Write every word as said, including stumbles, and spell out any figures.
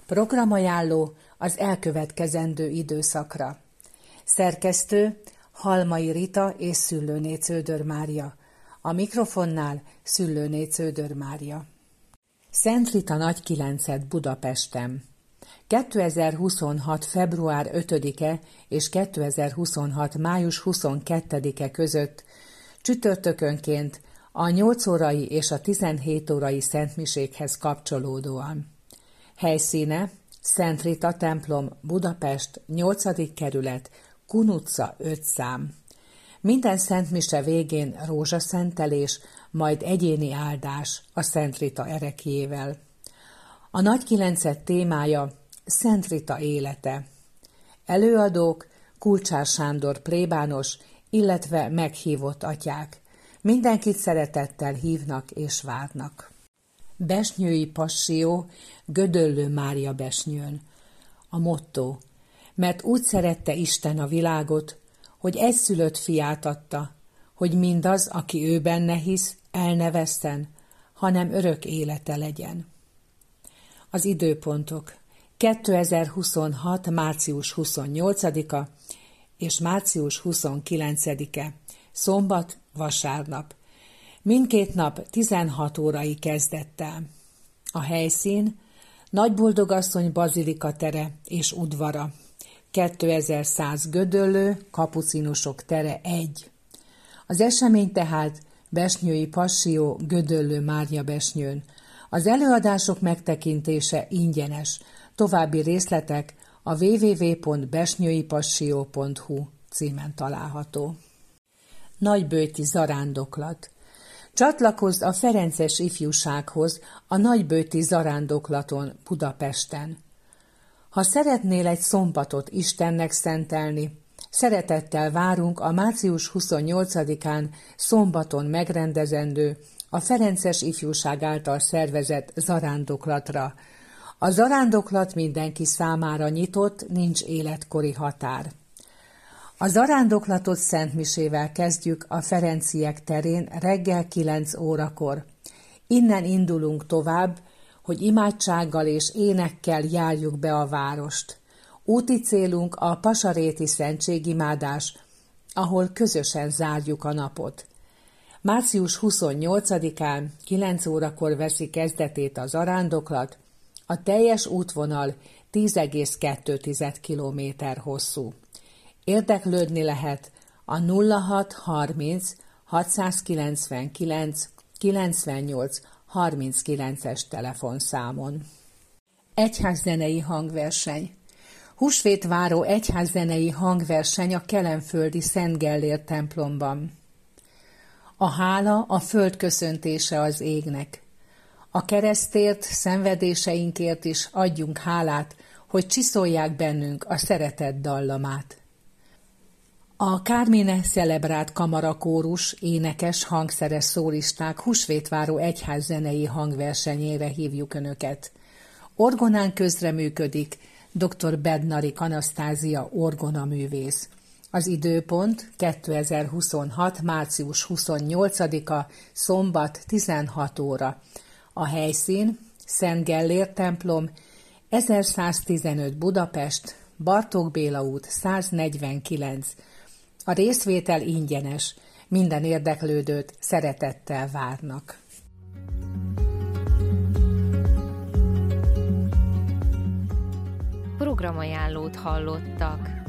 Programajánló az elkövetkezendő időszakra. Szerkesztő Halmai Rita és Szüllőné Cződör Mária. A mikrofonnál Szüllőné Cződör Mária. Szent Rita Nagykilenced Budapesten. kétezer-huszonhat. február ötödike és kétezer-huszonhat. május huszonkettedike között csütörtökönként a nyolc órai és a tizenhét órai szentmisékhez kapcsolódóan. Helyszíne Szent Rita templom, Budapest, nyolcadik kerület, Kun utca öt szám. Minden szentmise végén rózsaszentelés, majd egyéni áldás a Szent Rita ereklyével. A Nagykilenced témája Szent Rita élete. Előadók Kulcsár Sándor plébános, illetve meghívott atyák. Mindenkit szeretettel hívnak és várnak. Besnyői Passió, Gödöllő Mária besnyőn. A motto: mert úgy szerette Isten a világot, hogy egyszülött fiát adta, hogy mindaz, aki ő benne hisz, el ne vesszen, hanem örök élete legyen. Az időpontok: kétezer-huszonhat. március huszonnyolcadika és március huszonkilencedike, szombat, vasárnap. Mindkét nap tizenhat órai kezdettel. A helyszín Nagyboldogasszony bazilika tere és udvara. kétezer-száz Gödöllő, Kapucinusok tere egy. Az esemény tehát Besnyői Passió, Gödöllő Mária besnyőn. Az előadások megtekintése ingyenes. További részletek a double-u double-u double-u pont besnyőipassió pont hu címen található. Nagyböjti zarándoklat. Csatlakozz a Ferences ifjúsághoz a Nagyböjti zarándoklaton Budapesten. Ha szeretnél egy szombatot Istennek szentelni, szeretettel várunk a március huszonnyolcadikán szombaton megrendezendő, a Ferences ifjúság által szervezett zarándoklatra. A zarándoklat mindenki számára nyitott, nincs életkori határ. A zarándoklatot szentmisével kezdjük a Ferenciek terén reggel kilenc órakor. Innen indulunk tovább, hogy imádsággal és énekkel járjuk be a várost. Úti célunk a pasaréti szentségimádás, ahol közösen zárjuk a napot. március huszonnyolcadikán kilenc órakor veszi kezdetét a zarándoklat, a teljes útvonal tíz egész kettő kilométer hosszú. Érdeklődni lehet a nulla hat harminc hatszázkilencvenkilenc kilencvennyolc harminckilences telefonszámon. Egyházzenei hangverseny. Húsvétváró egyházzenei hangverseny a kelenföldi Szent Gellér templomban. A hála a föld köszöntése az égnek. A keresztért, szenvedéseinkért is adjunk hálát, hogy csiszolják bennünk a szeretet dallamát. A Carmine Celebrat kamarakórus, énekes, hangszeres szólisták húsvétváró egyházzenei hangversenyére hívjuk Önöket. Orgonán közreműködik dr. Bednarik Anasztázia orgonaművész. Az időpont kétezer-huszonhat. március huszonnyolcadika, szombat tizenhat óra. A helyszín Szent Gellér templom, ezerszáztizenöt Budapest, Bartók Béla út száznegyvenkilenc. A részvétel ingyenes, minden érdeklődőt szeretettel várnak. Programajánlót hallottak.